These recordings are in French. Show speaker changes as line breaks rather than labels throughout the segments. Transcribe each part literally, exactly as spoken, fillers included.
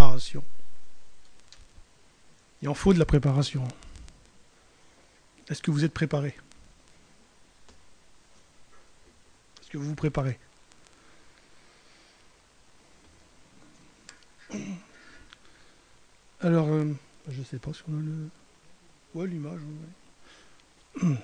préparation. Il en faut de la préparation. Est-ce que vous êtes préparé? Est-ce que vous vous préparez? Alors, euh, je ne sais pas si on a le... Ouais, l'image. Ouais.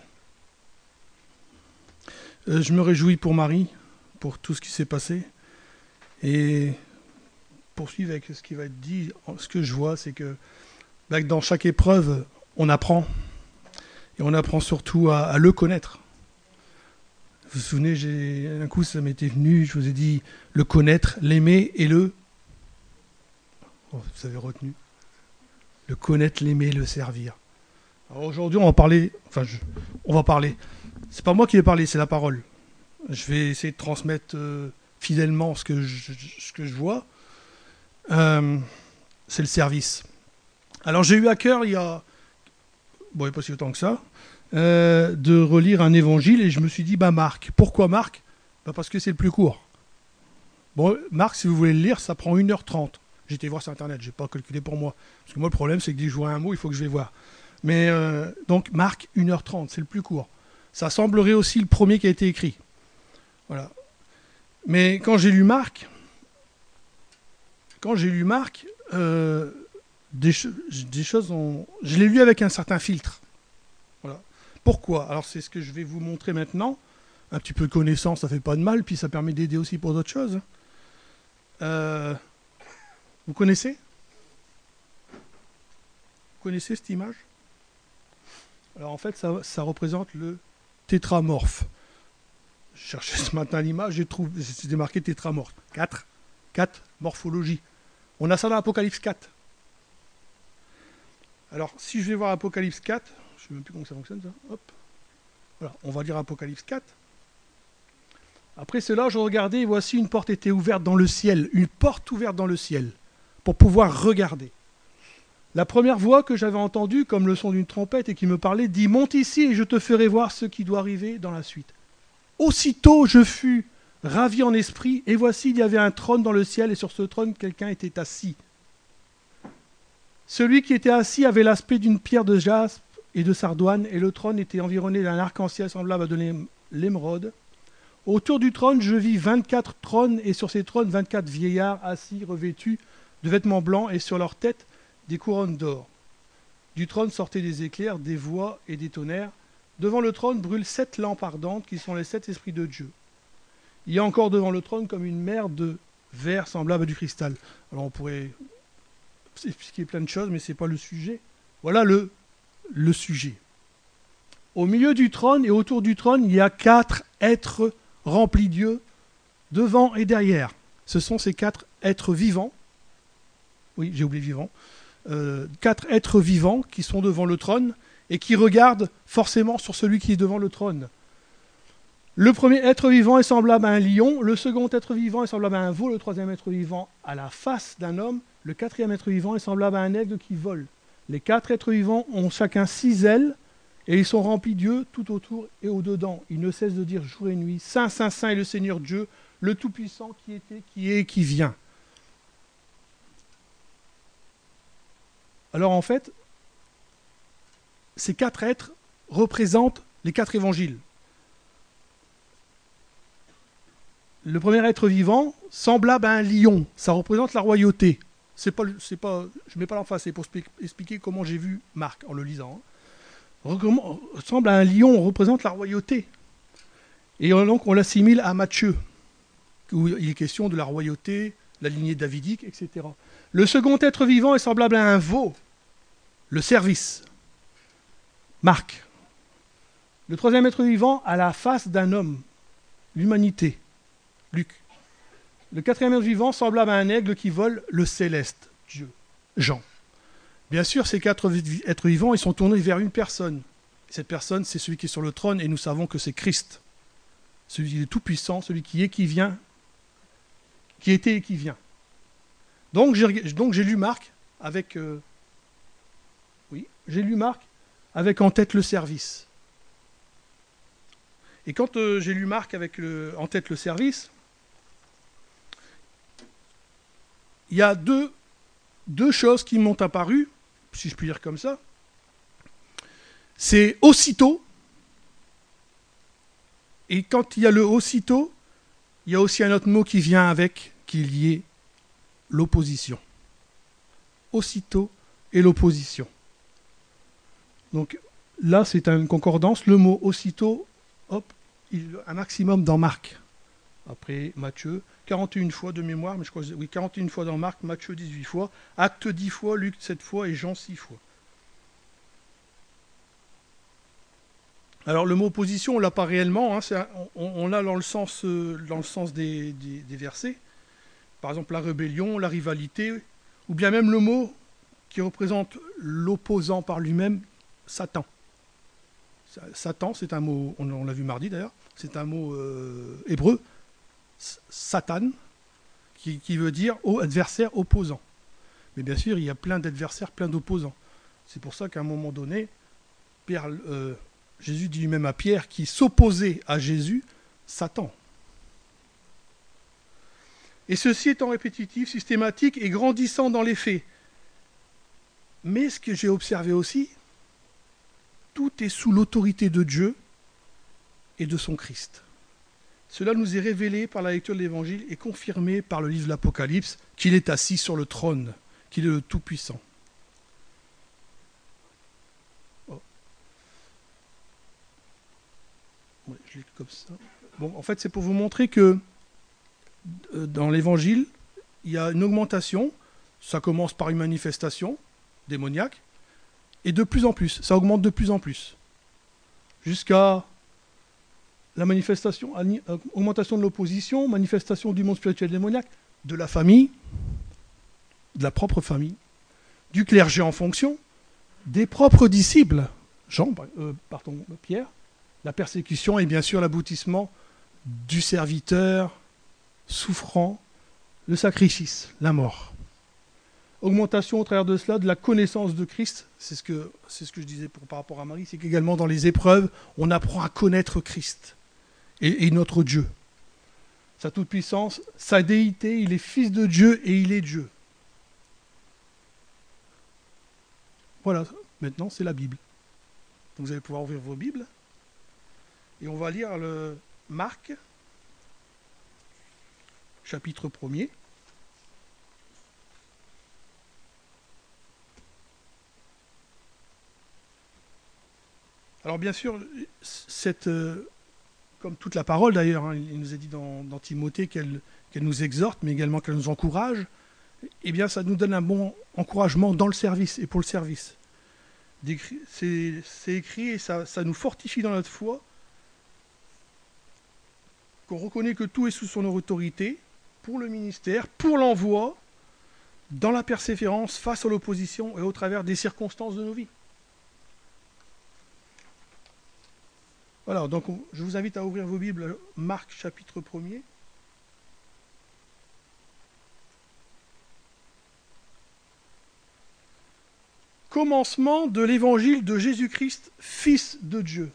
Euh, je me réjouis pour Marie, pour tout ce qui s'est passé. Et poursuivre avec ce qui va être dit, ce que je vois, c'est que, bah, que dans chaque épreuve, on apprend. Et on apprend surtout à, à le connaître. Vous vous souvenez, j'ai, un coup, ça m'était venu, je vous ai dit, le connaître, l'aimer et le... Oh, vous avez retenu. Le connaître, l'aimer, le servir. Alors aujourd'hui, on va parler... Enfin, je, on va parler... C'est pas moi qui vais parler, c'est la parole. Je vais essayer de transmettre euh, fidèlement ce que je, ce que je vois. Euh, c'est le service. Alors j'ai eu à cœur, il y a... Bon, il n'y a pas si longtemps que ça, euh, de relire un évangile, et je me suis dit, bah Marc. Pourquoi Marc? Bah parce que c'est le plus court. Bon, Marc, si vous voulez le lire, ça prend une heure trente. J'ai été voir sur Internet, je n'ai pas calculé pour moi. Parce que moi, le problème, c'est que dès que je vois un mot, il faut que je vais voir. Mais euh, donc, Marc, une heure trente, c'est le plus court. Ça semblerait aussi le premier qui a été écrit. Voilà. Mais quand j'ai lu Marc, quand j'ai lu Marc, euh, des, cho- des choses ont... Je l'ai lu avec un certain filtre. Voilà. Pourquoi? Alors c'est ce que je vais vous montrer maintenant. Un petit peu de connaissance, ça fait pas de mal, puis ça permet d'aider aussi pour d'autres choses. Euh, vous connaissez? Vous connaissez cette image? Alors en fait, ça, ça représente le tétramorphe. Je cherchais ce matin l'image, j'ai trouvé, c'était marqué tétramorphe. quatre. quatre, morphologie. On a ça dans Apocalypse quatre. Alors, si je vais voir Apocalypse quatre, je ne sais même plus comment ça fonctionne, ça. Hop. Voilà, on va lire Apocalypse quatre. Après cela, je regardais, et voici une porte était ouverte dans le ciel, une porte ouverte dans le ciel, pour pouvoir regarder. La première voix que j'avais entendue, comme le son d'une trompette, et qui me parlait, dit « Monte ici et je te ferai voir ce qui doit arriver dans la suite. » Aussitôt, je fus ravi en esprit, et voici, il y avait un trône dans le ciel, et sur ce trône, quelqu'un était assis. Celui qui était assis avait l'aspect d'une pierre de jaspe et de sardoine, et le trône était environné d'un arc-en-ciel semblable à de l'émeraude. Autour du trône, je vis vingt-quatre trônes, et sur ces trônes, vingt-quatre vieillards assis, revêtus de vêtements blancs, et sur leurs têtes, des couronnes d'or. Du trône sortaient des éclairs, des voix et des tonnerres. Devant le trône brûlent sept lampes ardentes, qui sont les sept esprits de Dieu. Il y a encore devant le trône comme une mer de verre semblable à du cristal. Alors on pourrait expliquer plein de choses, mais ce n'est pas le sujet. Voilà le, le sujet. Au milieu du trône et autour du trône, il y a quatre êtres remplis de Dieu, devant et derrière. Ce sont ces quatre êtres vivants. Oui, j'ai oublié vivant. Euh, quatre êtres vivants qui sont devant le trône et qui regardent forcément sur celui qui est devant le trône. Le premier être vivant est semblable à un lion, le second être vivant est semblable à un veau, le troisième être vivant à la face d'un homme, le quatrième être vivant est semblable à un aigle qui vole. Les quatre êtres vivants ont chacun six ailes et ils sont remplis de Dieu tout autour et au-dedans. Ils ne cessent de dire jour et nuit, Saint, Saint, Saint est le Seigneur Dieu, le Tout-Puissant qui était, qui est et qui vient. Alors en fait, ces quatre êtres représentent les quatre évangiles. Le premier être vivant, semblable à un lion, ça représente la royauté. C'est pas, c'est pas, je ne mets pas l'emphase, c'est pour expliquer comment j'ai vu Marc en le lisant. Hein. Ressemble à un lion, on représente la royauté. Et donc on l'assimile à Matthieu, où il est question de la royauté, la lignée davidique, et cetera. Le second être vivant est semblable à un veau, le service. Marc. Le troisième être vivant à la face d'un homme, l'humanité. Luc. Le quatrième être vivant semblable à un aigle qui vole, le céleste, Dieu. Jean. Bien sûr, ces quatre êtres vivants, ils sont tournés vers une personne. Cette personne, c'est celui qui est sur le trône, et nous savons que c'est Christ. Celui qui est tout-puissant, celui qui est, qui vient, qui était et qui vient. Donc j'ai, donc j'ai lu Marc avec... Euh, oui, j'ai lu Marc avec en tête le service. Et quand euh, j'ai lu Marc avec le, en tête le service, il y a deux, deux choses qui m'ont apparu, si je puis dire comme ça. C'est aussitôt, et quand il y a le aussitôt, il y a aussi un autre mot qui vient avec, qui est lié, l'opposition. Aussitôt et l'opposition. Donc là, c'est une concordance. Le mot aussitôt, hop, il, un maximum dans Marc. Après Matthieu, quarante et une fois de mémoire, mais je crois que oui, quarante et une fois dans Marc, Matthieu dix-huit fois, Actes dix fois, Luc sept fois et Jean six fois. Alors le mot opposition, on l'a pas réellement, hein, c'est un, on, on l'a dans le sens, euh, dans le sens des, des, des versets. Par exemple la rébellion, la rivalité, ou bien même le mot qui représente l'opposant par lui-même, Satan. Satan, c'est un mot, on, on l'a vu mardi d'ailleurs, c'est un mot euh, hébreu, Satan, qui, qui veut dire adversaire opposant. Mais bien sûr, il y a plein d'adversaires, plein d'opposants. C'est pour ça qu'à un moment donné, Pierre, euh, Jésus dit lui-même à Pierre, qui s'opposait à Jésus, Satan. Et ceci étant répétitif, systématique et grandissant dans les faits. Mais ce que j'ai observé aussi, tout est sous l'autorité de Dieu et de son Christ. Cela nous est révélé par la lecture de l'Évangile et confirmé par le livre de l'Apocalypse qu'il est assis sur le trône, qu'il est le Tout-Puissant. Oh. Ouais, je lis comme ça. Bon, en fait, c'est pour vous montrer que euh, dans l'Évangile, il y a une augmentation. Ça commence par une manifestation démoniaque, et de plus en plus, ça augmente de plus en plus, jusqu'à la manifestation, augmentation de l'opposition, manifestation du monde spirituel démoniaque, de la famille, de la propre famille, du clergé en fonction, des propres disciples, Jean, euh, pardon, Pierre, la persécution et bien sûr l'aboutissement du serviteur souffrant, le sacrifice, la mort. Augmentation au travers de cela de la connaissance de Christ, c'est ce que, c'est ce que je disais pour, par rapport à Marie, c'est qu'également dans les épreuves, on apprend à connaître Christ et, et notre Dieu. Sa toute-puissance, sa déité, il est fils de Dieu et il est Dieu. Voilà, maintenant c'est la Bible. Donc vous allez pouvoir ouvrir vos Bibles et on va lire le Marc, chapitre premier. Alors bien sûr, cette, euh, comme toute la parole d'ailleurs, hein, il nous est dit dans, dans Timothée qu'elle, qu'elle nous exhorte, mais également qu'elle nous encourage, eh bien ça nous donne un bon encouragement dans le service et pour le service. C'est, c'est écrit et ça, ça nous fortifie dans notre foi, qu'on reconnaît que tout est sous son autorité, pour le ministère, pour l'envoi, dans la persévérance, face à l'opposition et au travers des circonstances de nos vies. Voilà, donc je vous invite à ouvrir vos Bibles, Marc chapitre premier. Commencement de l'évangile de Jésus-Christ, Fils de Dieu.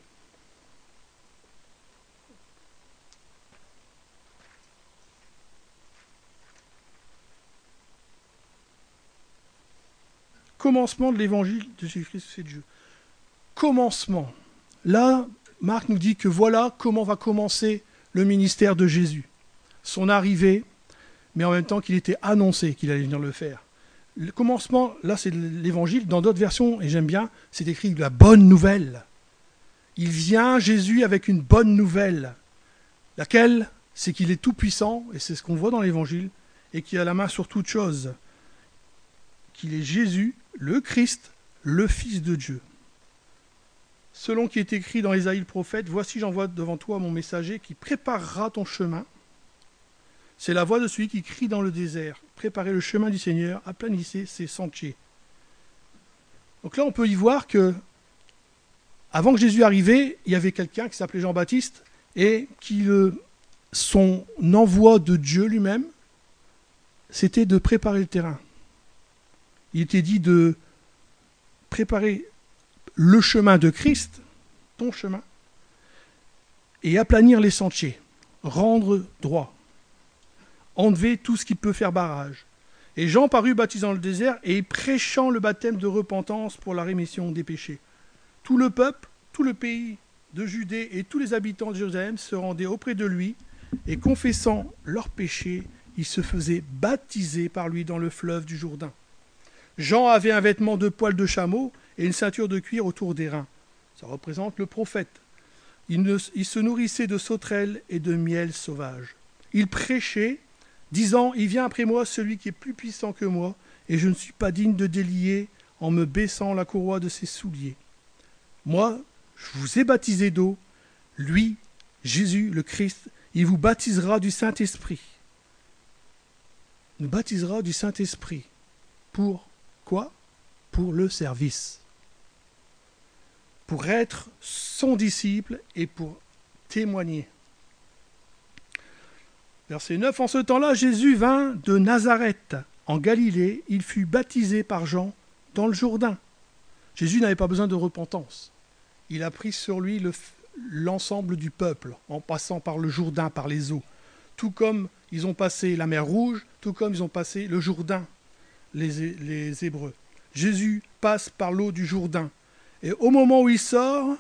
Commencement de l'évangile de Jésus-Christ, Fils de Dieu. Commencement. Là, Marc nous dit que voilà comment va commencer le ministère de Jésus. Son arrivée, mais en même temps qu'il était annoncé qu'il allait venir le faire. Le commencement, là c'est l'évangile, dans d'autres versions, et j'aime bien, c'est écrit la bonne nouvelle. Il vient, Jésus, avec une bonne nouvelle, laquelle, c'est qu'il est tout puissant, et c'est ce qu'on voit dans l'évangile, et qu'il a la main sur toute chose, qu'il est Jésus, le Christ, le Fils de Dieu. Selon qui est écrit dans Ésaïe le prophète, « Voici j'envoie devant toi mon messager qui préparera ton chemin. » C'est la voix de celui qui crie dans le désert. « Préparez le chemin du Seigneur, aplanissez ses sentiers. » Donc là, on peut y voir que, avant que Jésus arrivait, il y avait quelqu'un qui s'appelait Jean-Baptiste et qui, le, son envoi de Dieu lui-même, c'était de préparer le terrain. Il était dit de préparer le chemin de Christ, ton chemin, et aplanir les sentiers, rendre droit, enlever tout ce qui peut faire barrage. Et Jean parut baptisant le désert et prêchant le baptême de repentance pour la rémission des péchés. Tout le peuple, tout le pays de Judée et tous les habitants de Jérusalem se rendaient auprès de lui et confessant leurs péchés, ils se faisaient baptiser par lui dans le fleuve du Jourdain. Jean avait un vêtement de poil de chameau et une ceinture de cuir autour des reins. Ça représente le prophète. Il, ne, il se nourrissait de sauterelles et de miel sauvage. Il prêchait, disant, « Il vient après moi celui qui est plus puissant que moi, et je ne suis pas digne de délier en me baissant la courroie de ses souliers. Moi, je vous ai baptisé d'eau. Lui, Jésus, le Christ, il vous baptisera du Saint-Esprit. » Il nous baptisera du Saint-Esprit. Pour quoi? Pour le service. Pour être son disciple et pour témoigner. Verset neuf. En ce temps-là, Jésus vint de Nazareth, en Galilée. Il fut baptisé par Jean dans le Jourdain. Jésus n'avait pas besoin de repentance. Il a pris sur lui le, l'ensemble du peuple, en passant par le Jourdain, par les eaux. Tout comme ils ont passé la mer Rouge, tout comme ils ont passé le Jourdain, les, les Hébreux. Jésus passe par l'eau du Jourdain. Et au moment où il sort,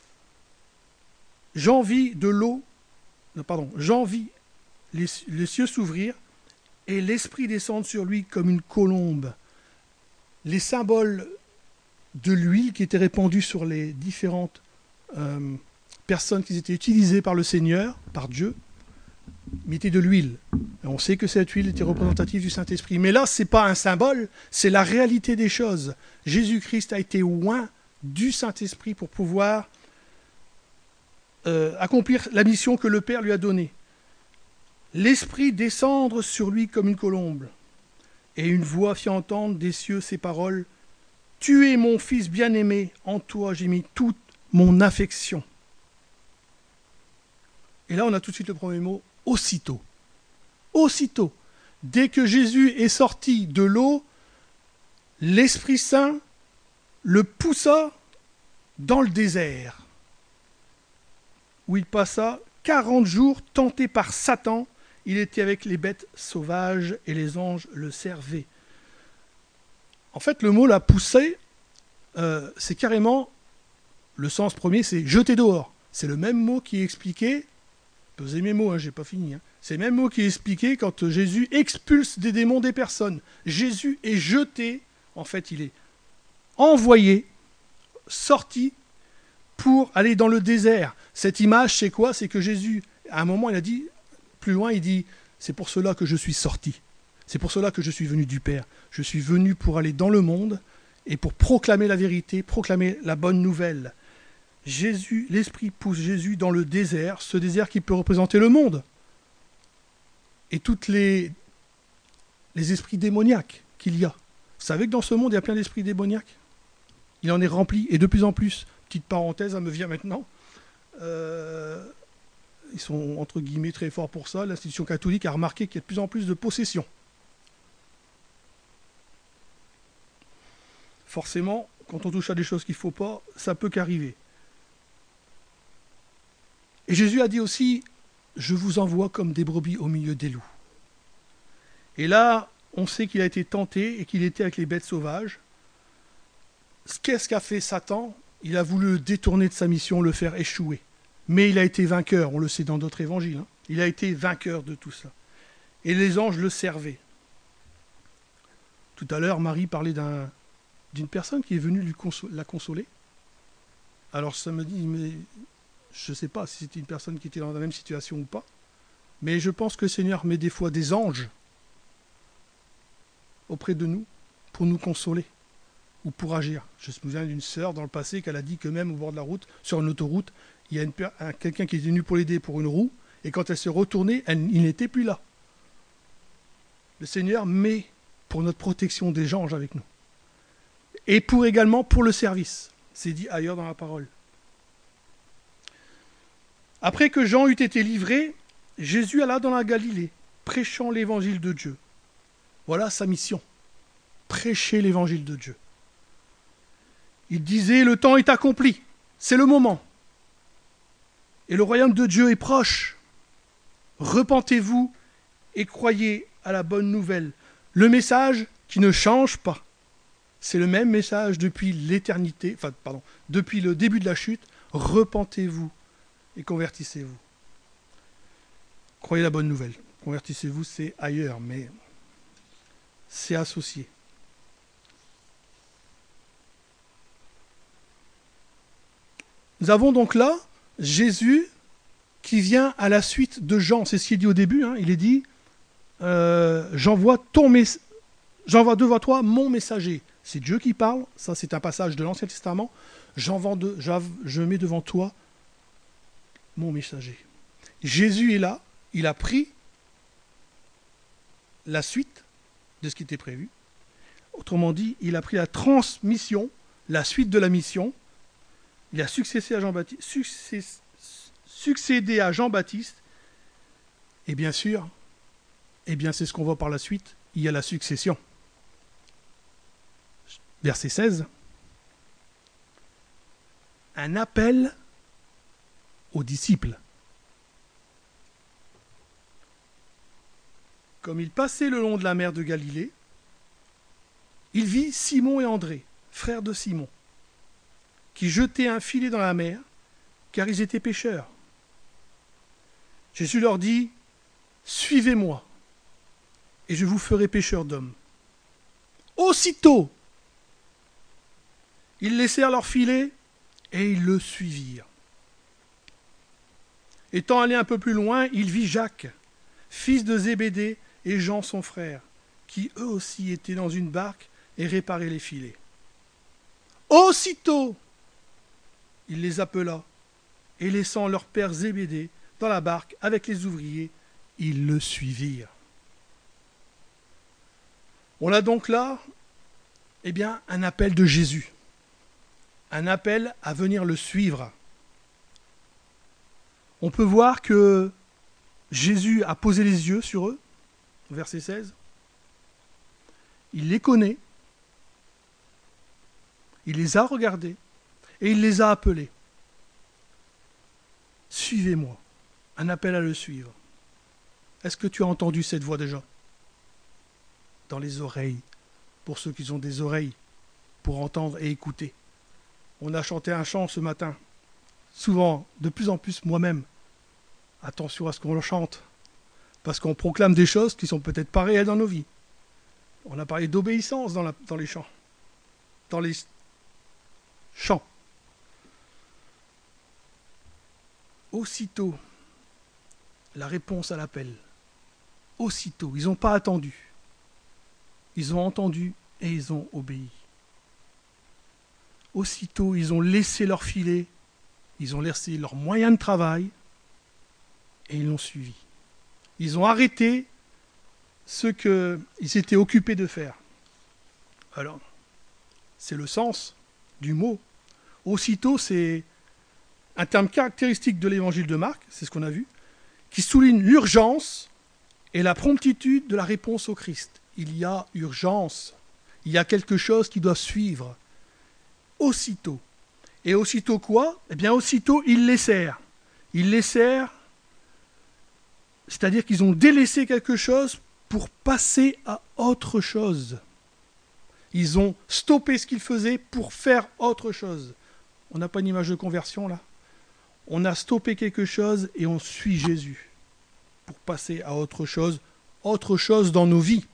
Jean vit de l'eau, non, pardon, Jean vit les, les cieux s'ouvrir et l'Esprit descendre sur lui comme une colombe. Les symboles de l'huile qui était répandue sur les différentes euh, personnes qui étaient utilisées par le Seigneur, par Dieu, mettaient de l'huile. Et on sait que cette huile était représentative du Saint-Esprit. Mais là, ce n'est pas un symbole, c'est la réalité des choses. Jésus-Christ a été oint du Saint-Esprit pour pouvoir euh, accomplir la mission que le Père lui a donnée. L'Esprit descendre sur lui comme une colombe. Et une voix fit entendre des cieux ces paroles. « Tu es mon Fils bien-aimé, en toi j'ai mis toute mon affection. » Et là, on a tout de suite le premier mot, aussitôt. Aussitôt. Dès que Jésus est sorti de l'eau, l'Esprit Saint le poussa dans le désert, où il passa quarante jours tenté par Satan. Il était avec les bêtes sauvages et les anges le servaient. En fait, le mot « la poussée euh, », c'est carrément, le sens premier, c'est « jeter dehors ». C'est le même mot qui est expliqué, pesez mes mots, hein, j'ai pas fini, hein. C'est le même mot qui est expliqué quand Jésus expulse des démons des personnes. Jésus est jeté, en fait, il est envoyé, sorti pour aller dans le désert. Cette image, c'est quoi? C'est que Jésus, à un moment, il a dit, plus loin, il dit, c'est pour cela que je suis sorti. C'est pour cela que je suis venu du Père. Je suis venu pour aller dans le monde et pour proclamer la vérité, proclamer la bonne nouvelle. Jésus, l'Esprit pousse Jésus dans le désert, ce désert qui peut représenter le monde. Et tous les, les esprits démoniaques qu'il y a. Vous savez que dans ce monde, il y a plein d'esprits démoniaques. Il en est rempli, et de plus en plus. Petite parenthèse, ça me vient maintenant. Euh, ils sont, entre guillemets, très forts pour ça. L'institution catholique a remarqué qu'il y a de plus en plus de possessions. Forcément, quand on touche à des choses qu'il ne faut pas, ça peut qu'arriver. Et Jésus a dit aussi, « Je vous envoie comme des brebis au milieu des loups. » Et là, on sait qu'il a été tenté et qu'il était avec les bêtes sauvages. Qu'est-ce qu'a fait Satan? Il a voulu le détourner de sa mission, le faire échouer. Mais il a été vainqueur, on le sait dans d'autres évangiles. Hein. Il a été vainqueur de tout ça. Et les anges le servaient. Tout à l'heure, Marie parlait d'un, d'une personne qui est venue lui console, la consoler. Alors ça me dit, mais je ne sais pas si c'était une personne qui était dans la même situation ou pas. Mais je pense que le Seigneur met des fois des anges auprès de nous pour nous consoler ou pour agir. Je me souviens d'une sœur dans le passé qu'elle a dit que même au bord de la route, sur une autoroute, il y a une, un, quelqu'un qui est venu pour l'aider pour une roue, et quand elle s'est retournée, elle, il n'était plus là. Le Seigneur met pour notre protection des anges avec nous. Et pour également pour le service. C'est dit ailleurs dans la parole. Après que Jean eut été livré, Jésus alla dans la Galilée, prêchant l'évangile de Dieu. Voilà sa mission. Prêcher l'évangile de Dieu. Il disait, le temps est accompli, c'est le moment. Et le royaume de Dieu est proche. Repentez-vous et croyez à la bonne nouvelle. Le message qui ne change pas. C'est le même message depuis l'éternité, enfin, pardon, depuis le début de la chute. Repentez-vous et convertissez-vous. Croyez la bonne nouvelle. Convertissez-vous, c'est ailleurs, mais c'est associé. Nous avons donc là Jésus qui vient à la suite de Jean. C'est ce qu'il dit au début. Hein. Il est dit euh, j'envoie ton mes... j'envoie devant toi mon messager. C'est Dieu qui parle. Ça, c'est un passage de l'Ancien Testament. J'envoie de... Je mets devant toi mon messager. Jésus est là. Il a pris la suite de ce qui était prévu. Autrement dit, il a pris la transmission, la suite de la mission. Il a succédé à Jean-Baptiste, succès, succédé à Jean-Baptiste. Et bien sûr, eh bien c'est ce qu'on voit par la suite, il y a la succession. Verset seize. Un appel aux disciples. Comme il passait le long de la mer de Galilée, il vit Simon et André, frères de Simon, qui jetaient un filet dans la mer, car ils étaient pêcheurs. Jésus leur dit, « Suivez-moi, et je vous ferai pêcheurs d'hommes. » Aussitôt, ils laissèrent leur filet, et ils le suivirent. Étant allé un peu plus loin, il vit Jacques, fils de Zébédée, et Jean son frère, qui eux aussi étaient dans une barque et réparaient les filets. Aussitôt, il les appela, et laissant leur père Zébédée dans la barque avec les ouvriers, ils le suivirent. On a donc là, eh bien, un appel de Jésus, un appel à venir le suivre. On peut voir que Jésus a posé les yeux sur eux, verset seize. Il les connaît, il les a regardés et il les a appelés. Suivez-moi, un appel à le suivre. Est-ce que tu as entendu cette voix déjà? Dans les oreilles, pour ceux qui ont des oreilles, pour entendre et écouter. On a chanté un chant ce matin, souvent, de plus en plus moi-même. Attention à ce qu'on chante, parce qu'on proclame des choses qui ne sont peut-être pas réelles dans nos vies. On a parlé d'obéissance dans, la, dans les chants. Dans les chants. Aussitôt, la réponse à l'appel. Aussitôt, ils n'ont pas attendu. Ils ont entendu et ils ont obéi. Aussitôt, ils ont laissé leur filet, ils ont laissé leurs moyens de travail et ils l'ont suivi. Ils ont arrêté ce qu'ils s'étaient occupés de faire. Alors, c'est le sens du mot. Aussitôt, c'est un terme caractéristique de l'évangile de Marc, c'est ce qu'on a vu, qui souligne l'urgence et la promptitude de la réponse au Christ. Il y a urgence, il y a quelque chose qui doit suivre. Aussitôt. Et aussitôt quoi? Eh bien, aussitôt, ils laissèrent. Ils laissèrent, c'est-à-dire qu'ils ont délaissé quelque chose pour passer à autre chose. Ils ont stoppé ce qu'ils faisaient pour faire autre chose. On n'a pas une image de conversion là? On a stoppé quelque chose et on suit Jésus pour passer à autre chose, autre chose dans nos vies.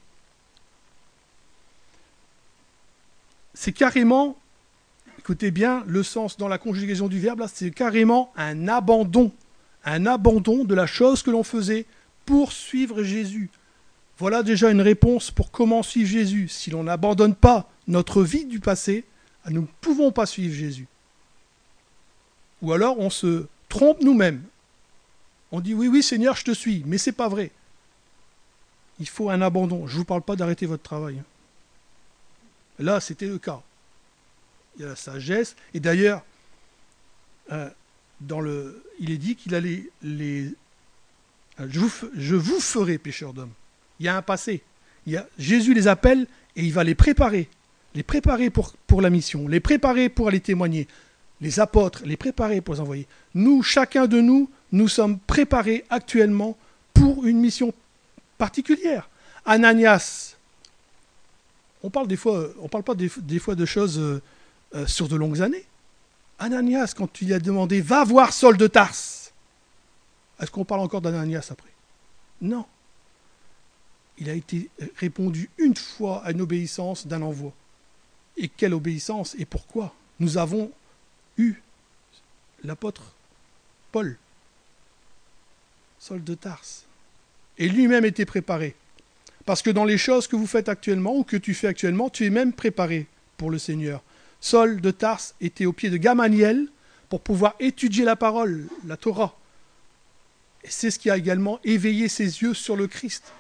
C'est carrément, écoutez bien, le sens dans la conjugaison du verbe, là, c'est carrément un abandon, un abandon de la chose que l'on faisait pour suivre Jésus. Voilà déjà une réponse pour comment suivre Jésus. Si l'on n'abandonne pas notre vie du passé, nous ne pouvons pas suivre Jésus. Ou alors on se trompe nous-mêmes. On dit oui, oui Seigneur, je te suis, mais ce n'est pas vrai. Il faut un abandon. Je ne vous parle pas d'arrêter votre travail. Là, c'était le cas. Il y a la sagesse. Et d'ailleurs, euh, dans le, il est dit qu'il allait les... Je vous, je vous ferai pécheurs d'hommes. Il y a un passé. Il y a, Jésus les appelle et il va les préparer. Les préparer pour, pour la mission. Les préparer pour aller témoigner. Les apôtres, les préparer pour les envoyer. Nous, chacun de nous, nous sommes préparés actuellement pour une mission particulière. Ananias, on parle des fois, on parle pas des, des fois de choses euh, euh, sur de longues années. Ananias, quand il a demandé, va voir Saul de Tarse, est-ce qu'on parle encore d'Ananias après? Non. Il a été répondu une fois à une obéissance d'un envoi. Et quelle obéissance et pourquoi? Nous avons eu l'apôtre Paul, Saul de Tarse. Et lui-même était préparé. Parce que dans les choses que vous faites actuellement, ou que tu fais actuellement, tu es même préparé pour le Seigneur. Saul de Tarse était au pied de Gamaliel pour pouvoir étudier la parole, la Torah. Et c'est ce qui a également éveillé ses yeux sur le Christ.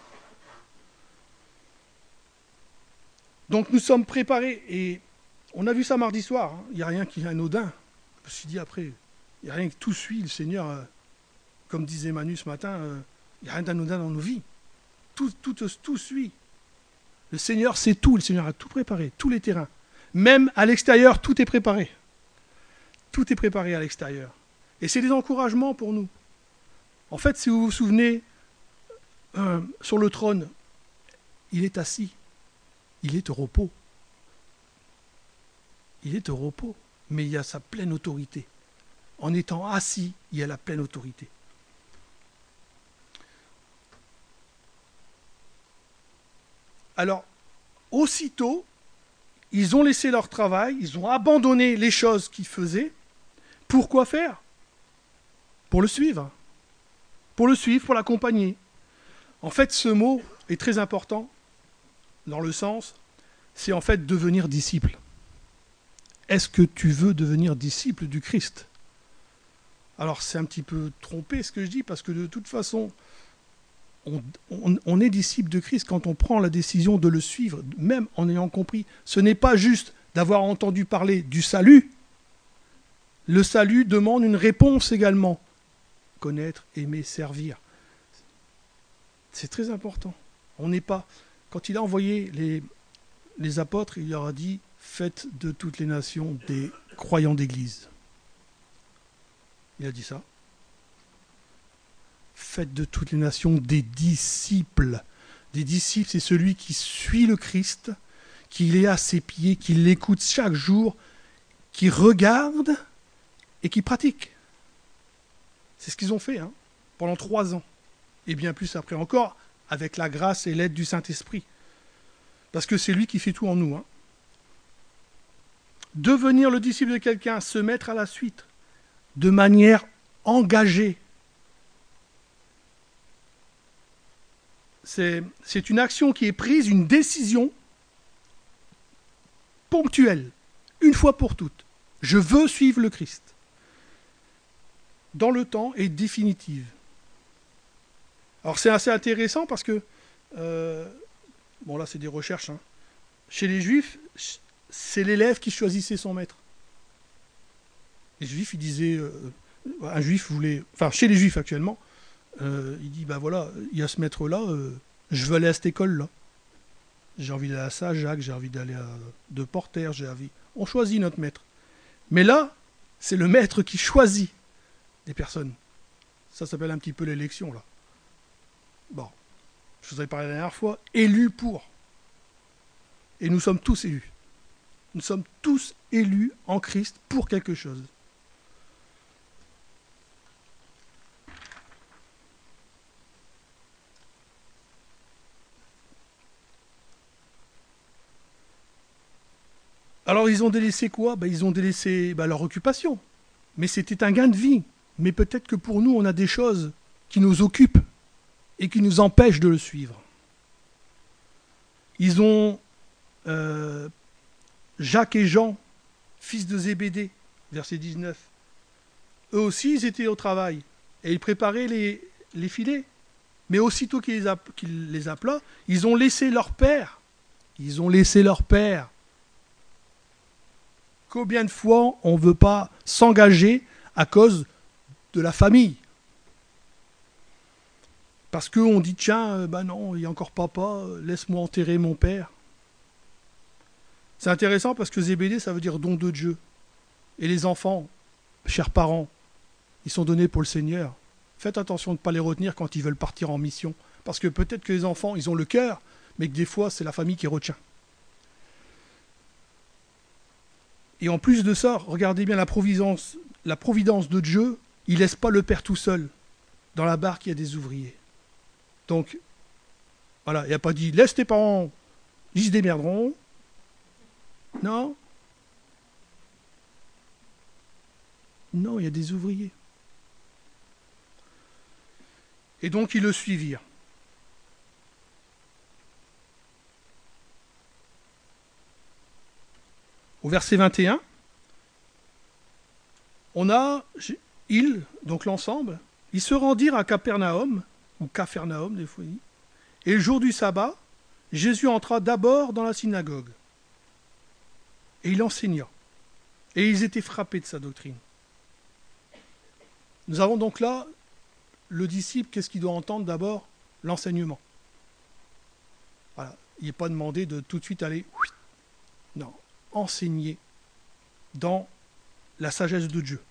Donc nous sommes préparés, et on a vu ça mardi soir, hein. Il n'y a rien qui est anodin. Je me suis dit après, il n'y a rien qui tout suit, le Seigneur, euh, comme disait Manu ce matin, euh, il n'y a rien d'anodin dans nos vies. Tout, tout, tout suit. Le Seigneur sait tout, le Seigneur a tout préparé, tous les terrains. Même à l'extérieur, tout est préparé. Tout est préparé à l'extérieur. Et c'est des encouragements pour nous. En fait, si vous vous souvenez, euh, sur le trône, il est assis. Il est au repos. Il est au repos, mais il a sa pleine autorité. En étant assis, il a la pleine autorité. Alors, aussitôt, ils ont laissé leur travail, ils ont abandonné les choses qu'ils faisaient. Pourquoi faire? Pour le suivre. Pour le suivre, pour l'accompagner. En fait, ce mot est très important dans le sens, c'est en fait devenir disciple. Est-ce que tu veux devenir disciple du Christ? Alors, c'est un petit peu trompé ce que je dis, parce que de toute façon, on, on, on est disciple de Christ quand on prend la décision de le suivre, même en ayant compris. Ce n'est pas juste d'avoir entendu parler du salut. Le salut demande une réponse également. Connaître, aimer, servir. C'est très important. On n'est pas... Quand il a envoyé les, les apôtres, il leur a dit « Faites de toutes les nations des croyants d'église ». Il a dit ça. « Faites de toutes les nations des disciples ». Des disciples, c'est celui qui suit le Christ, qui est à ses pieds, qui l'écoute chaque jour, qui regarde et qui pratique. C'est ce qu'ils ont fait hein, pendant trois ans. Et bien plus après encore, avec la grâce et l'aide du Saint-Esprit. Parce que c'est lui qui fait tout en nous. Hein. Devenir le disciple de quelqu'un, se mettre à la suite, de manière engagée. C'est, c'est une action qui est prise, une décision ponctuelle, une fois pour toutes. Je veux suivre le Christ. Dans le temps et définitive. Alors c'est assez intéressant parce que, euh, bon là c'est des recherches, hein. Chez les Juifs, c'est l'élève qui choisissait son maître. Les Juifs, ils disaient, euh, un Juif voulait, enfin chez les Juifs actuellement, euh, il dit, ben voilà, il y a ce maître-là, euh, je veux aller à cette école-là. J'ai envie d'aller à Saint-Jacques, j'ai envie d'aller à De Porter, j'ai envie... On choisit notre maître. Mais là, c'est le maître qui choisit des personnes. Ça s'appelle un petit peu l'élection, là. Bon, je vous avais parlé la dernière fois, élus pour. Et nous sommes tous élus. Nous sommes tous élus en Christ pour quelque chose. Alors ils ont délaissé quoi? Ben, ils ont délaissé ben, leur occupation. Mais c'était un gain de vie. Mais peut-être que pour nous, on a des choses qui nous occupent et qui nous empêchent de le suivre. Ils ont euh, Jacques et Jean, fils de Zébédée, verset dix-neuf. Eux aussi, ils étaient au travail et ils préparaient les, les filets. Mais aussitôt qu'il les, app- qu'il les appela, ils ont laissé leur père. Ils ont laissé leur père. Combien de fois on ne veut pas s'engager à cause de la famille? Parce qu'on dit, tiens, euh, ben non, il n'y a encore papa, laisse-moi enterrer mon père. C'est intéressant parce que Zébédée, ça veut dire don de Dieu. Et les enfants, chers parents, ils sont donnés pour le Seigneur. Faites attention de ne pas les retenir quand ils veulent partir en mission. Parce que peut-être que les enfants, ils ont le cœur, mais que des fois, c'est la famille qui retient. Et en plus de ça, regardez bien la providence, la providence de Dieu, il ne laisse pas le père tout seul. Dans la barque, il y a des ouvriers. Donc, voilà, il n'a pas dit, laisse tes parents, ils se démerderont. Non. Non, il y a des ouvriers. Et donc, ils le suivirent. Au verset vingt et un, on a, ils, donc l'ensemble, ils se rendirent à Capernaum, ou Capharnaüm des fois, et le jour du sabbat, Jésus entra d'abord dans la synagogue, et il enseigna, et ils étaient frappés de sa doctrine. Nous avons donc là, le disciple, qu'est-ce qu'il doit entendre d'abord? L'enseignement. Voilà, il n'est pas demandé de tout de suite aller, non, enseigner dans la sagesse de Dieu.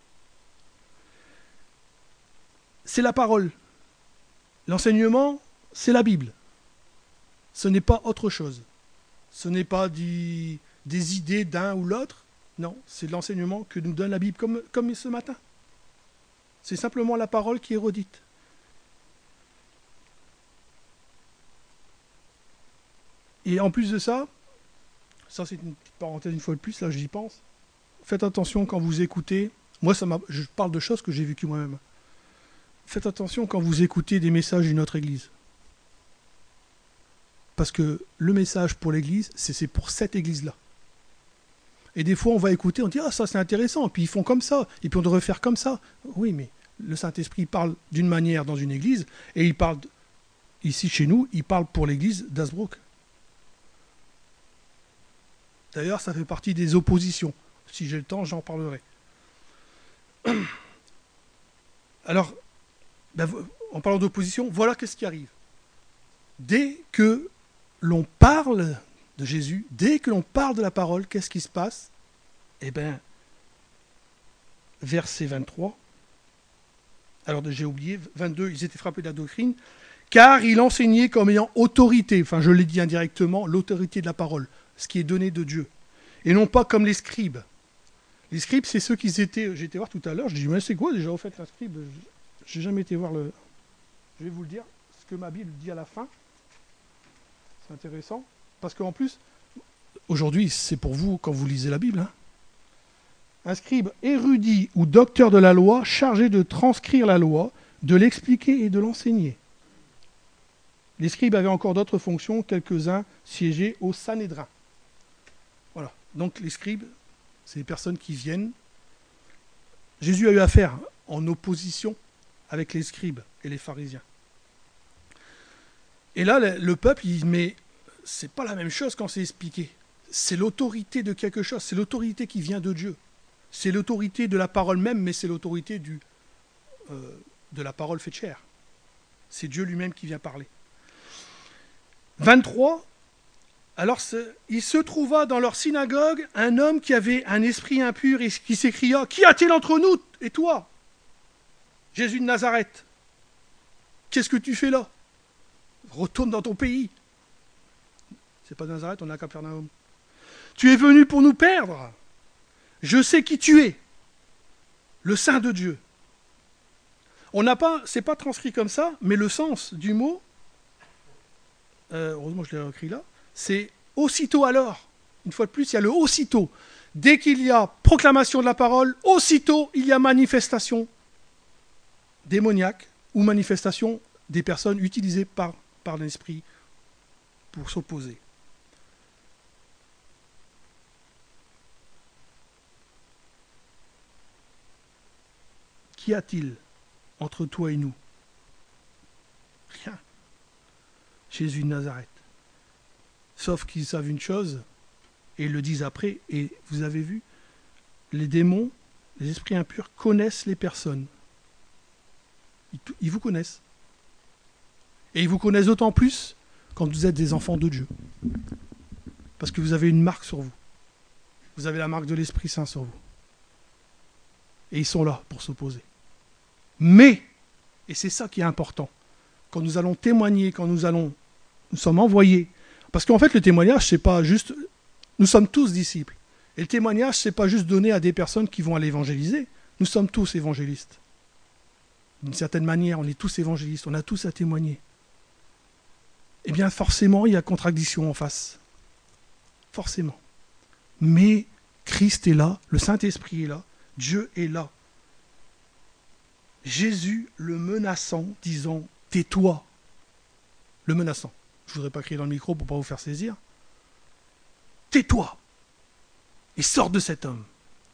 C'est la parole. L'enseignement, c'est la Bible. Ce n'est pas autre chose. Ce n'est pas du, des idées d'un ou l'autre. Non, c'est de l'enseignement que nous donne la Bible, comme, comme ce matin. C'est simplement la parole qui est redite. Et en plus de ça, ça c'est une petite parenthèse une fois de plus, là j'y pense. Faites attention quand vous écoutez. Moi, ça m'a, je parle de choses que j'ai vécues moi-même. Faites attention quand vous écoutez des messages d'une autre église. Parce que le message pour l'église, c'est, c'est pour cette église-là. Et des fois, on va écouter, on dit « Ah, ça c'est intéressant, et puis ils font comme ça, et puis on devrait faire comme ça. » Oui, mais le Saint-Esprit parle d'une manière dans une église, et il parle, ici chez nous, il parle pour l'église d'Hazebrouck. D'ailleurs, ça fait partie des oppositions. Si j'ai le temps, j'en parlerai. Alors, ben, en parlant d'opposition, voilà qu'est-ce qui arrive. Dès que l'on parle de Jésus, dès que l'on parle de la parole, qu'est-ce qui se passe? Eh bien, verset vingt-trois, alors j'ai oublié, vingt-deux, ils étaient frappés de la doctrine, car il enseignait comme ayant autorité, enfin je l'ai dit indirectement, l'autorité de la parole, ce qui est donné de Dieu, et non pas comme les scribes. Les scribes, c'est ceux qui étaient, j'ai été voir tout à l'heure, je dis, mais c'est quoi déjà au fait un scribe? J'ai jamais été voir le... Je vais vous le dire, ce que ma Bible dit à la fin, c'est intéressant, parce qu'en plus, aujourd'hui, c'est pour vous quand vous lisez la Bible, hein. Un scribe érudit ou docteur de la loi, chargé de transcrire la loi, de l'expliquer et de l'enseigner. Les scribes avaient encore d'autres fonctions, quelques-uns siégeaient au Sanhédrin. Voilà, donc les scribes, c'est les personnes qui viennent. Jésus a eu affaire en opposition avec les scribes et les pharisiens. Et là, le peuple, il dit, mais c'est pas la même chose quand c'est expliqué. C'est l'autorité de quelque chose, c'est l'autorité qui vient de Dieu. C'est l'autorité de la parole même, mais c'est l'autorité du, euh, de la parole faite chair. C'est Dieu lui-même qui vient parler. vingt-trois, alors il se trouva dans leur synagogue un homme qui avait un esprit impur et qui s'écria, « Qu'y a-t-il entre nous et toi, Jésus de Nazareth? Qu'est-ce que tu fais là? Retourne dans ton pays. » C'est pas Nazareth, on est à Capernaum. « Tu es venu pour nous perdre. Je sais qui tu es, le Saint de Dieu. » On n'a pas, c'est pas transcrit comme ça, mais le sens du mot, euh, heureusement je l'ai écrit là, c'est aussitôt alors. Une fois de plus, il y a le aussitôt. Dès qu'il y a proclamation de la parole, aussitôt il y a manifestation démoniaque ou manifestation des personnes utilisées par, par l'esprit pour s'opposer. Qu'y a-t-il entre toi et nous? Rien. Jésus de Nazareth. Sauf qu'ils savent une chose, et ils le disent après, et vous avez vu, les démons, les esprits impurs connaissent les personnes. Ils, ils vous connaissent. Et ils vous connaissent d'autant plus quand vous êtes des enfants de Dieu. Parce que vous avez une marque sur vous. Vous avez la marque de l'Esprit Saint sur vous. Et ils sont là pour s'opposer. Mais, et c'est ça qui est important, quand nous allons témoigner, quand nous allons, nous sommes envoyés, parce qu'en fait le témoignage, c'est pas juste, nous sommes tous disciples, Et le témoignage, ce n'est pas juste donné à des personnes qui vont aller évangéliser. Nous sommes tous évangélistes. D'une certaine manière, on est tous évangélistes, on a tous à témoigner. Eh bien, forcément, il y a contradiction en face. Forcément. Mais Christ est là, le Saint-Esprit est là, Dieu est là. Jésus le menaçant, disant « tais-toi ». Le menaçant. Je ne voudrais pas crier dans le micro pour ne pas vous faire saisir. « Tais-toi et sors de cet homme.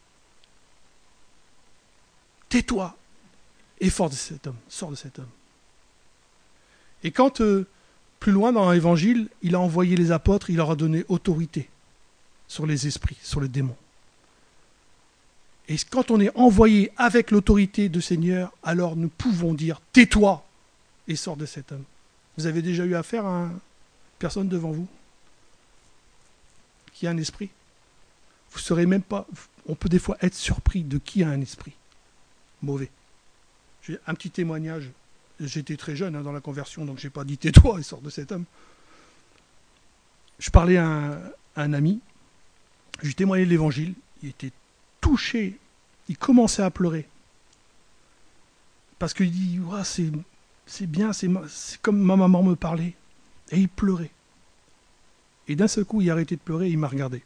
Tais-toi et sors de cet homme. Sors de cet homme. » Et quand, euh, plus loin dans l'Évangile, il a envoyé les apôtres, il leur a donné autorité sur les esprits, sur les démons. Et quand on est envoyé avec l'autorité du Seigneur, alors nous pouvons dire « tais-toi et sors de cet homme ». Vous avez déjà eu affaire à une personne devant vous qui a un esprit? Vous ne saurez même pas, on peut des fois être surpris de qui a un esprit mauvais. J'ai un petit témoignage, j'étais très jeune hein, dans la conversion, donc je n'ai pas dit « tais-toi et sors de cet homme ». Je parlais à un, à un ami, je lui témoignais de l'Évangile, il était touché, il commençait à pleurer. Parce qu'il dit, ouais, c'est, c'est bien, c'est, c'est comme ma maman me parlait. Et il pleurait. Et d'un seul coup, il a arrêté de pleurer et il m'a regardé.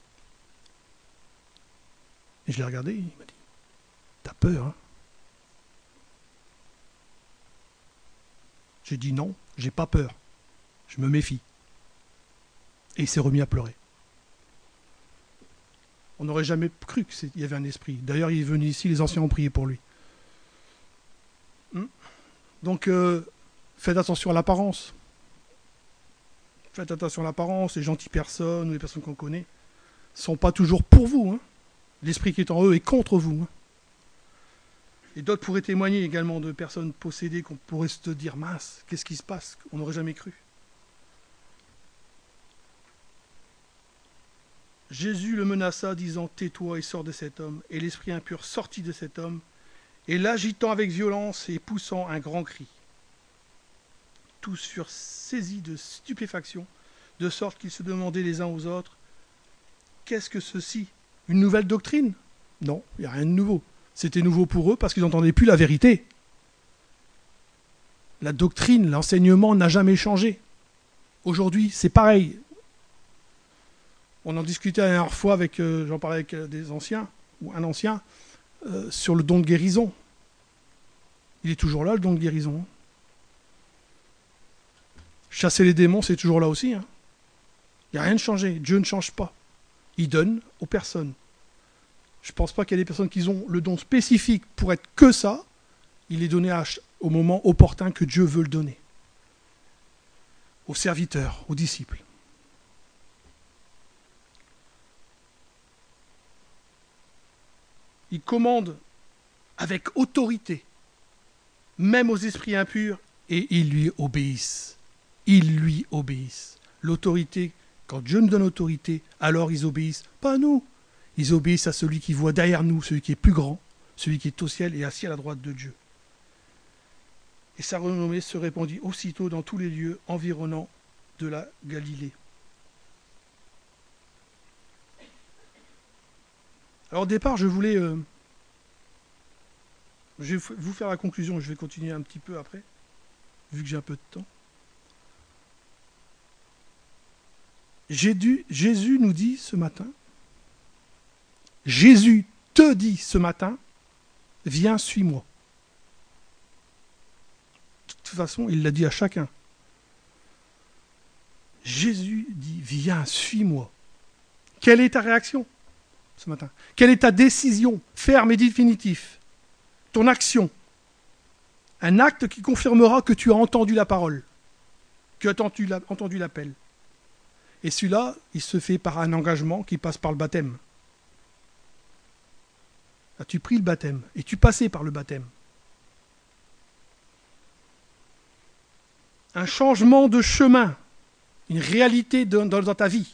Et je l'ai regardé, il m'a dit, t'as peur, hein? J'ai dit non, j'ai pas peur. Je me méfie. Et il s'est remis à pleurer. On n'aurait jamais cru qu'il y avait un esprit. D'ailleurs, il est venu ici, les anciens ont prié pour lui. Donc, euh, faites attention à l'apparence. Faites attention à l'apparence. Les gentilles personnes ou les personnes qu'on connaît ne sont pas toujours pour vous. Hein. L'esprit qui est en eux est contre vous. Hein. Et d'autres pourraient témoigner également de personnes possédées qu'on pourrait se dire, mince, qu'est-ce qui se passe? On n'aurait jamais cru. Jésus le menaça, disant « tais-toi et sors de cet homme ». Et l'esprit impur sortit de cet homme, et l'agitant avec violence et poussant un grand cri. Tous furent saisis de stupéfaction, de sorte qu'ils se demandaient les uns aux autres « Qu'est-ce que ceci? Une nouvelle doctrine ?» Non, il n'y a rien de nouveau. C'était nouveau pour eux parce qu'ils n'entendaient plus la vérité. La doctrine, l'enseignement n'a jamais changé. Aujourd'hui, c'est pareil. On en discutait la dernière fois, avec, euh, j'en parlais avec des anciens, ou un ancien, euh, sur le don de guérison. Il est toujours là, le don de guérison. Chasser les démons, c'est toujours là aussi. Hein. Il n'y a rien de changé. Dieu ne change pas. Il donne aux personnes. Je ne pense pas qu'il y ait des personnes qui ont le don spécifique pour être que ça. Il est donné à, au moment opportun que Dieu veut le donner. Aux serviteurs, aux disciples. Il commande avec autorité, même aux esprits impurs, et ils lui obéissent. Ils lui obéissent. L'autorité, quand Dieu nous donne l'autorité, alors ils obéissent. Pas à nous. Ils obéissent à celui qui voit derrière nous, celui qui est plus grand, celui qui est au ciel et assis à la droite de Dieu. Et sa renommée se répandit aussitôt dans tous les lieux environnants de la Galilée. Alors au départ, je voulais... Euh, je vais vous faire la conclusion, je vais continuer un petit peu après, vu que j'ai un peu de temps. J'ai dû, Jésus nous dit ce matin, Jésus te dit ce matin, viens, suis-moi. De toute façon, il l'a dit à chacun. Jésus dit, viens, suis-moi. Quelle est ta réaction ce matin? Quelle est ta décision ferme et définitive? Ton action? Un acte qui confirmera que tu as entendu la parole, que tu as entendu l'appel. Et celui-là, il se fait par un engagement qui passe par le baptême. As-tu pris le baptême? Es-tu passé par le baptême? Un changement de chemin, une réalité dans, dans, dans ta vie.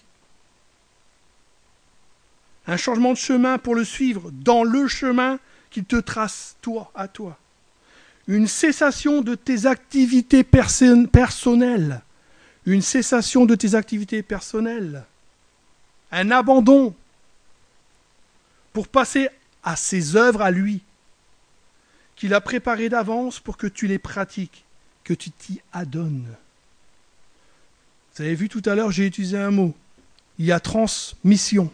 Un changement de chemin pour le suivre dans le chemin qu'il te trace, toi, à toi. Une cessation de tes activités perso- personnelles. Une cessation de tes activités personnelles. Un abandon pour passer à ses œuvres à lui, qu'il a préparées d'avance pour que tu les pratiques, que tu t'y adonnes. Vous avez vu tout à l'heure, j'ai utilisé un mot. Il y a transmission.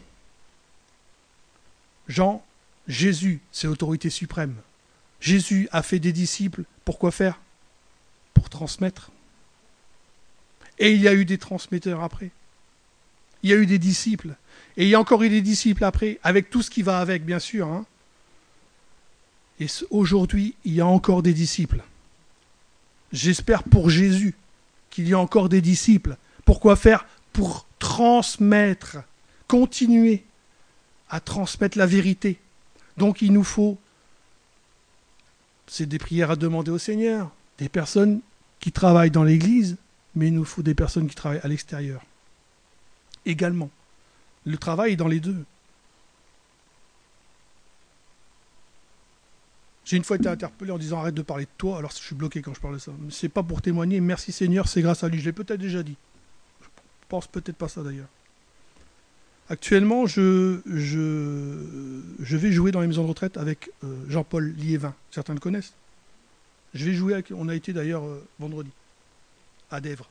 Jean, Jésus, c'est l'autorité suprême. Jésus a fait des disciples. Pour quoi faire? Pour transmettre. Et il y a eu des transmetteurs après. Il y a eu des disciples. Et il y a encore eu des disciples après, avec tout ce qui va avec, bien sûr. Hein. Et aujourd'hui, il y a encore des disciples. J'espère pour Jésus qu'il y a encore des disciples. Pourquoi faire? Pour transmettre, continuer à transmettre la vérité. Donc il nous faut, c'est des prières à demander au Seigneur, des personnes qui travaillent dans l'Église, mais il nous faut des personnes qui travaillent à l'extérieur. Également. Le travail est dans les deux. J'ai une fois été interpellé en disant arrête de parler de toi, alors je suis bloqué quand je parle de ça. Mais c'est pas pour témoigner, merci Seigneur, c'est grâce à lui. Je l'ai peut-être déjà dit. Je pense peut-être pas ça d'ailleurs. Actuellement, je, je, je vais jouer dans les maisons de retraite avec euh, Jean-Paul Liévin. Certains le connaissent. Je vais jouer avec, on a été d'ailleurs euh, vendredi, à Dèvres.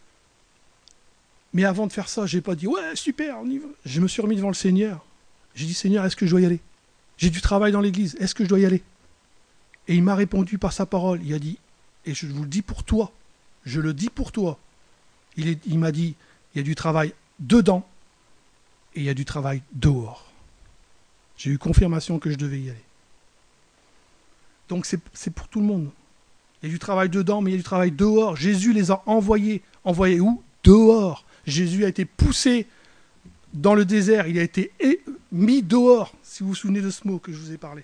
Mais avant de faire ça, j'ai pas dit ouais super, on y va. Je me suis remis devant le Seigneur. J'ai dit Seigneur, est-ce que je dois y aller? J'ai du travail dans l'église, est-ce que je dois y aller? Et il m'a répondu par sa parole. Il a dit, et je vous le dis pour toi, je le dis pour toi. Il, est, il m'a dit, il y a du travail dedans et il y a du travail dehors. J'ai eu confirmation que je devais y aller. Donc c'est, c'est pour tout le monde. Il y a du travail dedans, mais il y a du travail dehors. Jésus les a envoyés. Envoyés où? Dehors. Jésus a été poussé dans le désert. Il a été mis dehors, si vous vous souvenez de ce mot que je vous ai parlé.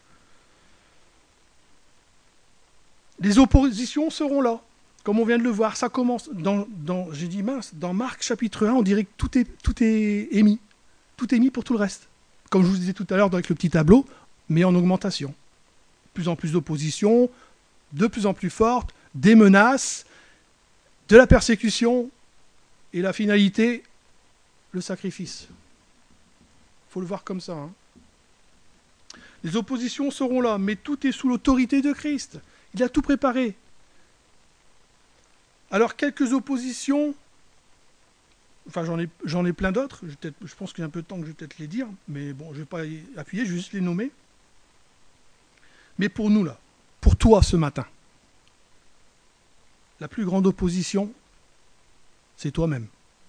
Les oppositions seront là, comme on vient de le voir. Ça commence dans, dans j'ai dit mince, dans Marc chapitre un, on dirait que tout est, tout est émis. Tout est mis pour tout le reste. Comme je vous disais tout à l'heure avec le petit tableau, mais en augmentation. De plus en plus d'opposition, de plus en plus forte, des menaces, de la persécution, et la finalité, le sacrifice. Il faut le voir comme ça. Hein. Les oppositions seront là, mais tout est sous l'autorité de Christ. Il a tout préparé. Alors, quelques oppositions, enfin j'en ai, j'en ai plein d'autres, je, je pense qu'il y a un peu de temps que je vais peut-être les dire, mais bon, je ne vais pas y appuyer, je vais juste les nommer. Mais pour nous, là, pour toi ce matin, la plus grande opposition, c'est toi-même.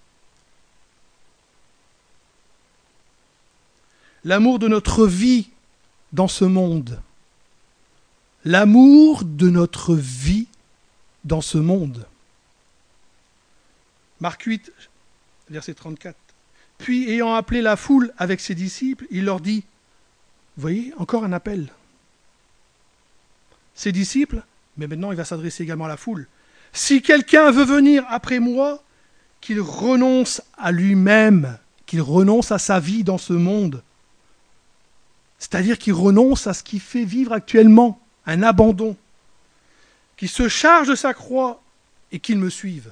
L'amour de notre vie dans ce monde. L'amour de notre vie dans ce monde. Marc huit, verset trente-quatre. Puis, ayant appelé la foule avec ses disciples, il leur dit, vous voyez, encore un appel. Ses disciples, mais maintenant il va s'adresser également à la foule. Si quelqu'un veut venir après moi, qu'il renonce à lui-même, qu'il renonce à sa vie dans ce monde. C'est-à-dire qu'il renonce à ce qui fait vivre actuellement, un abandon. Qu'il se charge de sa croix et qu'il me suive.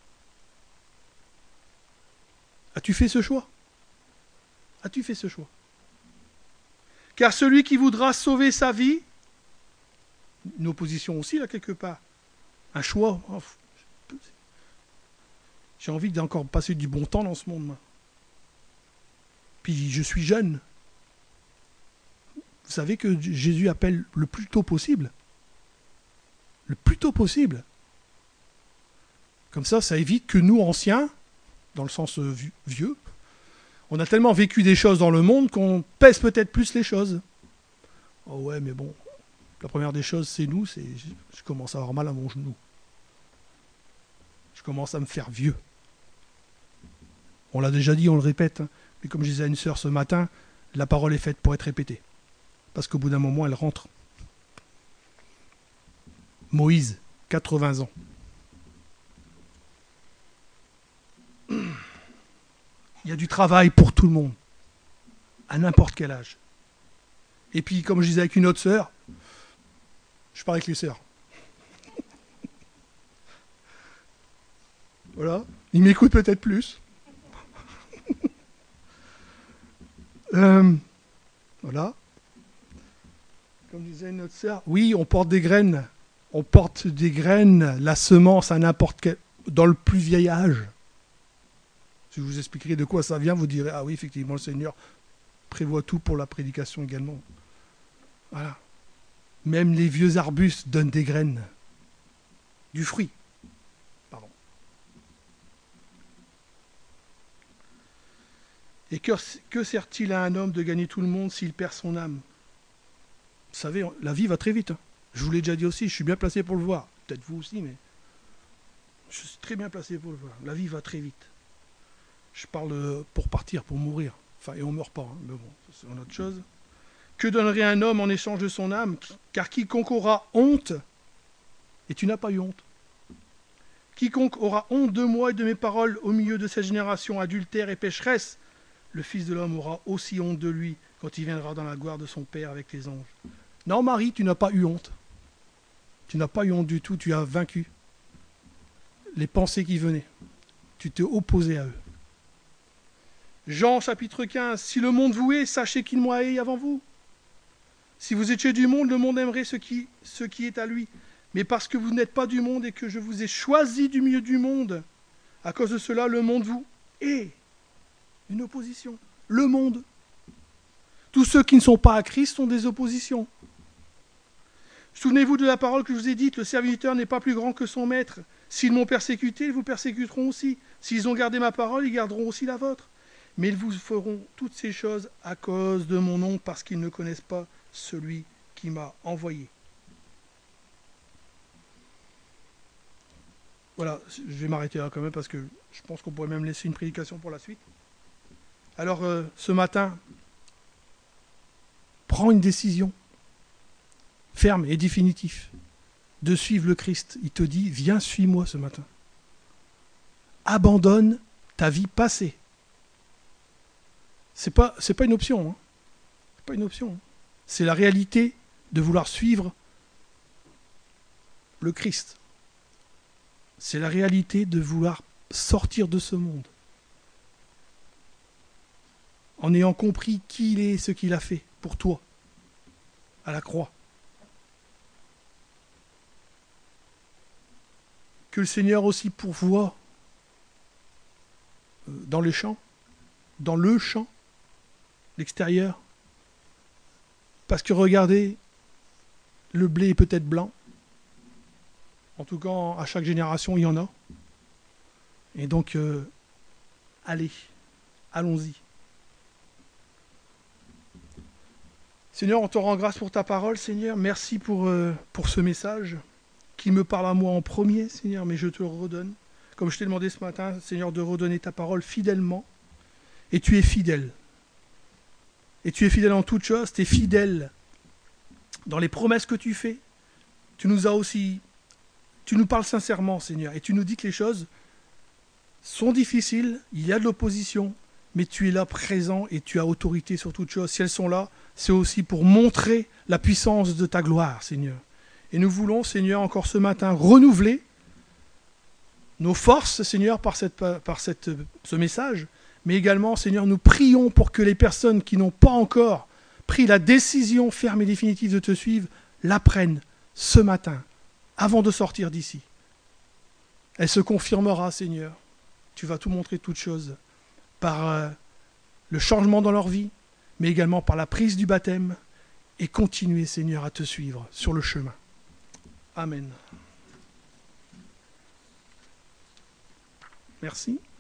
As-tu fait ce choix? As-tu fait ce choix? Car celui qui voudra sauver sa vie, une opposition aussi là quelque part, un choix, oh, j'ai envie d'encore passer du bon temps dans ce monde. Moi. Puis je suis jeune. Vous savez que Jésus appelle le plus tôt possible. Le plus tôt possible. Comme ça, ça évite que nous, anciens, dans le sens vieux, on a tellement vécu des choses dans le monde qu'on pèse peut-être plus les choses. Oh ouais, mais bon, la première des choses, c'est nous, c'est je commence à avoir mal à mon genou. Je commence à me faire vieux. On l'a déjà dit, on le répète, hein, mais comme je disais à une sœur ce matin, la parole est faite pour être répétée. Parce qu'au bout d'un moment, elle rentre. Moïse, quatre-vingts ans. Il y a du travail pour tout le monde, à n'importe quel âge. Et puis, comme je disais avec une autre sœur, je parle avec les sœurs. Voilà, ils m'écoutent peut-être plus. euh, Voilà. Comme disait notre sœur, oui, on porte des graines. On porte des graines, la semence à n'importe quel... dans le plus vieil âge. Si je vous expliquerai de quoi ça vient, vous direz, ah oui, effectivement, le Seigneur prévoit tout pour la prédication également. Voilà. Même les vieux arbustes donnent des graines. Du fruit. Pardon. Et que, que sert-il à un homme de gagner tout le monde s'il perd son âme? Vous savez, la vie va très vite. Hein. Je vous l'ai déjà dit aussi, je suis bien placé pour le voir. Peut-être vous aussi, mais je suis très bien placé pour le voir. La vie va très vite. Je parle pour partir, pour mourir. Enfin, et on ne meurt pas, hein, mais bon, c'est une autre chose. Que donnerait un homme en échange de son âme? Car quiconque aura honte, et tu n'as pas eu honte, quiconque aura honte de moi et de mes paroles au milieu de cette génération adultère et pécheresse, le Fils de l'homme aura aussi honte de lui quand il viendra dans la gloire de son Père avec les anges. Non, Marie, tu n'as pas eu honte. Tu n'as pas eu honte du tout, tu as vaincu les pensées qui venaient. Tu t'es opposé à eux. Jean chapitre quinze, si le monde vous hait, sachez qu'il m'a haï avant vous. Si vous étiez du monde, le monde aimerait ce qui, ce qui est à lui. Mais parce que vous n'êtes pas du monde et que je vous ai choisi du milieu du monde, à cause de cela, le monde vous hait. Une opposition. Le monde. Tous ceux qui ne sont pas à Christ sont des oppositions. Souvenez-vous de la parole que je vous ai dite, le serviteur n'est pas plus grand que son maître. S'ils m'ont persécuté, ils vous persécuteront aussi. S'ils ont gardé ma parole, ils garderont aussi la vôtre. Mais ils vous feront toutes ces choses à cause de mon nom, parce qu'ils ne connaissent pas celui qui m'a envoyé. Voilà, je vais m'arrêter là quand même, parce que je pense qu'on pourrait même laisser une prédication pour la suite. Alors, euh, ce matin, prends une décision ferme et définitive de suivre le Christ. Il te dit, viens, suis-moi ce matin. Abandonne ta vie passée. C'est pas, c'est pas une option. Hein. C'est pas une option. Hein. C'est la réalité de vouloir suivre le Christ. C'est la réalité de vouloir sortir de ce monde. En ayant compris qui il est et ce qu'il a fait pour toi, à la croix. Que le Seigneur aussi pourvoie dans les champs, dans le champ, l'extérieur. Parce que regardez, le blé est peut-être blanc. En tout cas, à chaque génération, il y en a. Et donc, euh, allez, allons-y. Seigneur, on te rend grâce pour ta parole, Seigneur. Merci pour, euh, pour ce message qui me parle à moi en premier, Seigneur, mais je te le redonne. Comme je t'ai demandé ce matin, Seigneur, de redonner ta parole fidèlement. Et tu es fidèle. Et tu es fidèle en toutes choses. Tu es fidèle dans les promesses que tu fais. Tu nous as aussi... Tu nous parles sincèrement, Seigneur. Et tu nous dis que les choses sont difficiles. Il y a de l'opposition. Mais tu es là présent et tu as autorité sur toutes choses. Si elles sont là, c'est aussi pour montrer la puissance de ta gloire, Seigneur. Et nous voulons, Seigneur, encore ce matin, renouveler nos forces, Seigneur, par, cette, par cette, ce message. Mais également, Seigneur, nous prions pour que les personnes qui n'ont pas encore pris la décision ferme et définitive de te suivre, la prennent ce matin, avant de sortir d'ici. Elle se confirmera, Seigneur. Tu vas tout montrer toutes choses par euh, le changement dans leur vie, mais également par la prise du baptême, et continuer, Seigneur, à te suivre sur le chemin. Amen. Merci.